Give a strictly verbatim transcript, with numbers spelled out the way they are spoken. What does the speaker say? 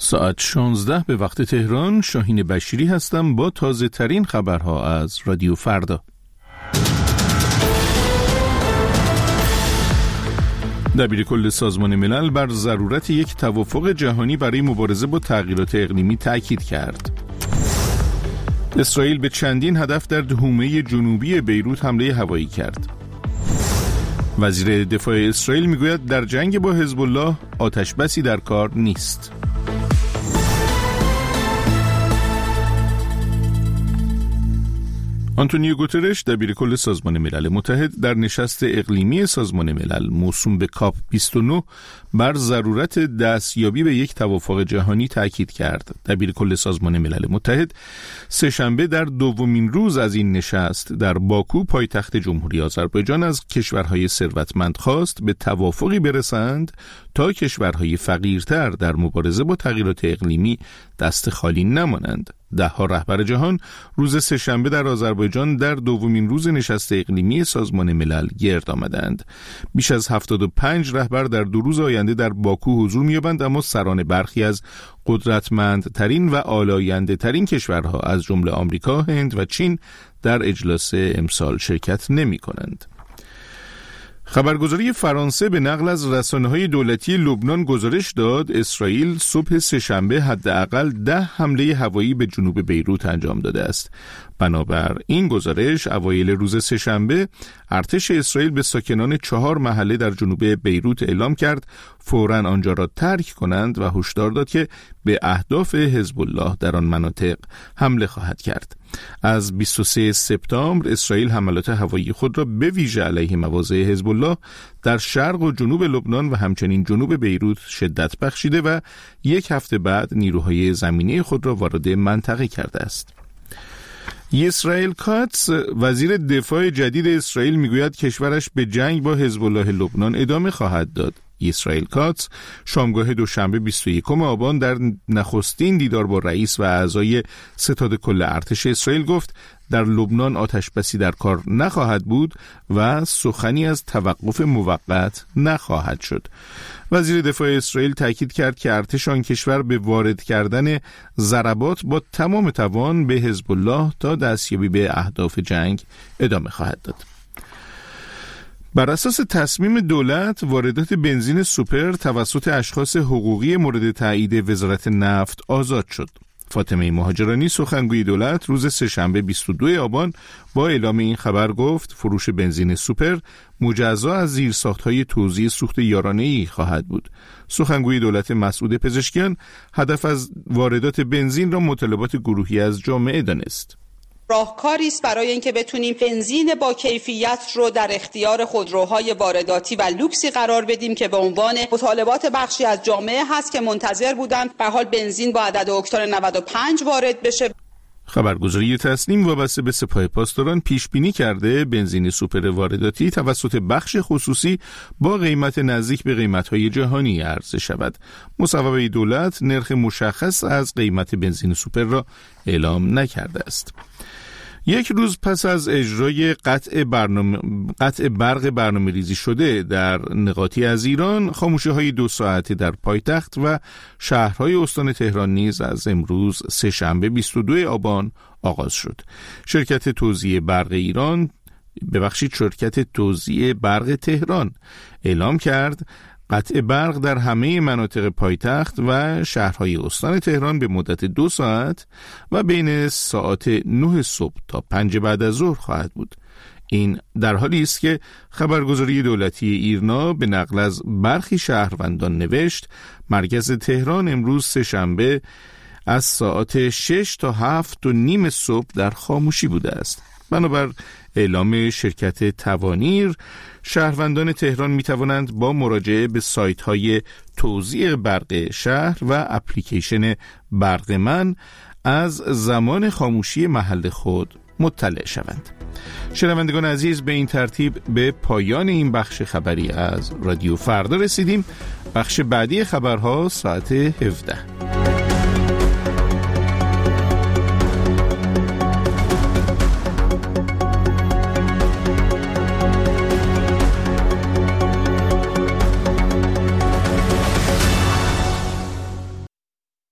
ساعت شانزده به وقت تهران. شاهین بشیری هستم با تازه ترین خبرها از رادیو فردا. دبیرکل سازمان ملل بر ضرورت یک توافق جهانی برای مبارزه با تغییرات اقلیمی تاکید کرد. اسرائیل به چندین هدف در حومه جنوبی بیروت حمله هوایی کرد. وزیر دفاع اسرائیل میگوید در جنگ با حزب الله آتش بسی در کار نیست. آنتونیو گوترش دبیرکل سازمان ملل متحد در نشست اقلیمی سازمان ملل موسوم به کاپ بیست و نه بر ضرورت دستیابی به یک توافق جهانی تاکید کرد. دبیرکل سازمان ملل متحد سه‌شنبه در دومین روز از این نشست در باکو پایتخت جمهوری آذربایجان از کشورهای ثروتمند خواست به توافقی برسند تا کشورهای فقیرتر در مبارزه با تغییرات اقلیمی دست خالی نمانند. ده ها رهبر جهان روز سه‌شنبه در آذربایجان در دومین روز نشست اقلیمی سازمان ملل گرد آمدند. بیش از هفتاد و پنج رهبر در دو روز آینده در باکو حضور می‌یابند، اما سران برخی از قدرتمندترین و آلاینده ترین کشورها از جمله آمریکا، هند و چین در اجلاس امسال شرکت نمی‌کنند. خبرگزاری فرانسه به نقل از رسانه‌های دولتی لبنان گزارش داد اسرائیل صبح سه‌شنبه حداقل ده حمله هوایی به جنوب بیروت انجام داده است. بنابر این گزارش اوایل روز سه‌شنبه ارتش اسرائیل به ساکنان چهار محله در جنوب بیروت اعلام کرد فوراً آنجا را ترک کنند و هشدار داد که به اهداف حزب الله در آن مناطق حمله خواهد کرد. از بیست و سوم سپتامبر اسرائیل حملات هوایی خود را به ویژه علیه مواضع حزب الله در شرق و جنوب لبنان و همچنین جنوب بیروت شدت بخشیده و یک هفته بعد نیروهای زمینی خود را وارد منطقه کرده است. اسرائیل کاتس وزیر دفاع جدید اسرائیل میگوید کشورش به جنگ با حزب الله لبنان ادامه خواهد داد. اسرائیل کاتس شامگاه دوشنبه بیست و یکم آبان در نخستین دیدار با رئیس و اعضای ستاد کل ارتش اسرائیل گفت در لبنان آتش بسی در کار نخواهد بود و سخنی از توقف موقت نخواهد شد. وزیر دفاع اسرائیل تاکید کرد که ارتش آن کشور به وارد کردن ضربات با تمام توان به حزب الله تا دستیابی به اهداف جنگ ادامه خواهد داد. بر اساس تصمیم دولت واردات بنزین سوپر توسط اشخاص حقوقی مورد تایید وزارت نفت آزاد شد. فاطمه مهاجرانی سخنگوی دولت روز سه‌شنبه بیست و دوم آبان با اعلام این خبر گفت فروش بنزین سوپر مجزا از زیرساخت‌های توزیع سوخت یارانه‌ای خواهد بود. سخنگوی دولت مسعود پزشکیان هدف از واردات بنزین را مطالبات گروهی از جامعه دانست. راهکاری است برای اینکه بتونیم بنزین با کیفیت رو در اختیار خودروهای وارداتی و لوکسی قرار بدیم که به عنوان مطالبات بخشی از جامعه هست که منتظر بودن به حال بنزین با عدد اکتان نود و پنج وارد بشه. خبرگزاری تسنیم وابسته به سپاه پاسداران پیش بینی کرده بنزین سوپر وارداتی توسط بخش خصوصی با قیمت نزدیک به قیمت‌های جهانی عرضه شود. مصوبه دولت نرخ مشخص از قیمت بنزین سوپر را اعلام نکرده است. یک روز پس از اجرای قطع, برنامه، قطع برق برنامه ریزی شده در نقاطی از ایران، خاموشی‌های دو ساعته در پایتخت و شهرهای استان تهران نیز از امروز سه‌شنبه بیست و دوم آبان آغاز شد. شرکت توزیع برق ایران ببخشید شرکت توزیع برق تهران اعلام کرد قطع برق در همه مناطق پایتخت و شهرهای استان تهران به مدت دو ساعت و بین ساعت نه صبح تا پنج بعد از ظهر خواهد بود. این در حالی است که خبرگزاری دولتی ایرنا به نقل از برخی شهروندان نوشت مرکز تهران امروز سه‌شنبه از ساعت شش تا هفت و نیم صبح در خاموشی بوده است. بنابر اعلام شرکت توانیر، شهروندان تهران می توانند با مراجعه به سایت های توزیع برق شهر و اپلیکیشن برق من از زمان خاموشی محل خود مطلع شوند. شنوندگان عزیز، به این ترتیب به پایان این بخش خبری از رادیو فردا رسیدیم. بخش بعدی خبرها ساعت هفده.